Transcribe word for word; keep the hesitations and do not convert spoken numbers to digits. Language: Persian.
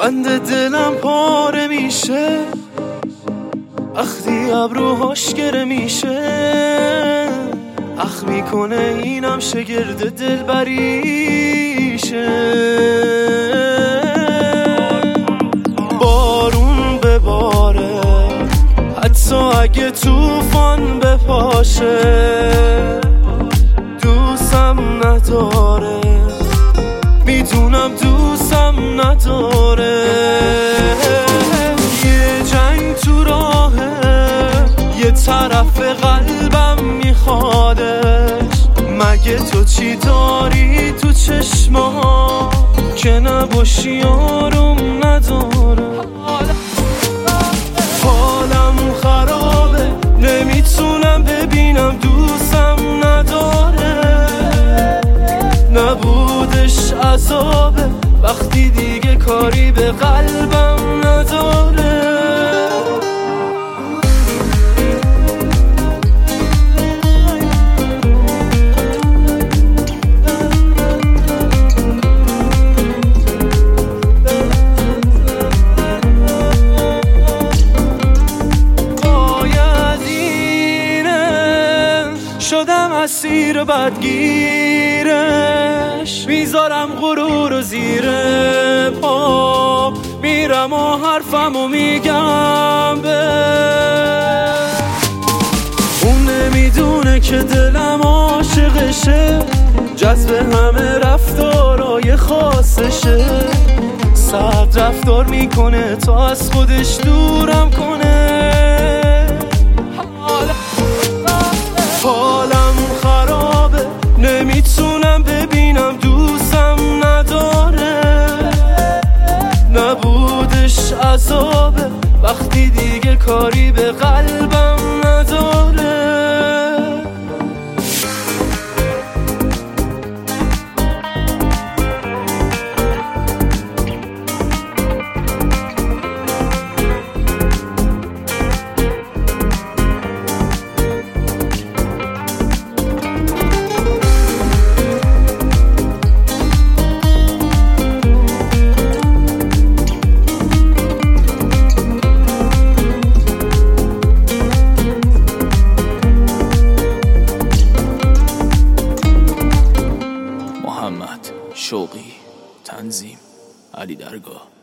بند دلم پاره میشه وقتی ابروهاش گره میشه، اخ میکنه اینم شگرد دلبریشه. بارون بباره حتی اگه طوفان بپاشه، دوستم نداره، میدونم دوستم نداره. یه جنگ تو راهه، یه طرف قلبم میخوادش. مگه تو چی داری تو چشمها که نباشی آروم نداره؟ حالم خرابه، نمیتونم ببینم دوستم نداره. نبودش عذابه وقتی دیگه کاری به قلبم نداره. شدم اسیر بدگیرش، میذارم غرور و زیر پا، میرم و حرفم و میگم به اون. نمیدونه که دلم عاشقشه، جذب همه رفتارای خاصشه. صد رفتار میکنه تا از خودش دورم کنه. حالم خرابه، نمیتونم ببینم دوستم نداره. نبودش عذابه وقتی دیگه کاری به قلبم نداره. محمد شوقی، تنظیم علی درگاه.